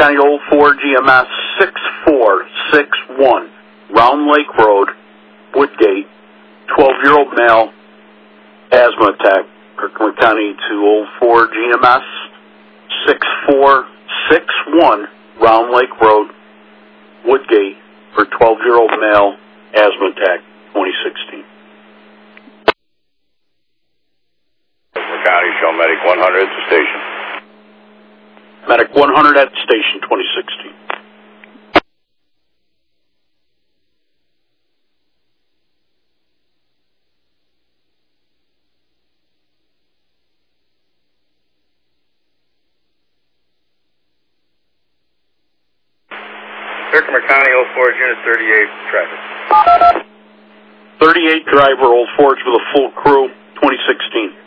County Old Ford GMS 6461, Round Lake Road, Woodgate, 12-year-old male, asthma attack. Herkimer County to Old Ford GMS 6461, Round Lake Road, Woodgate, for 12-year-old male, asthma attack, 2016. Herkimer County, show Medic 100 at the station. Medic 100 at the station, 2016. Herkimer County, Old Forge, Unit 38, traffic. 38 driver, Old Forge with a full crew, 2016.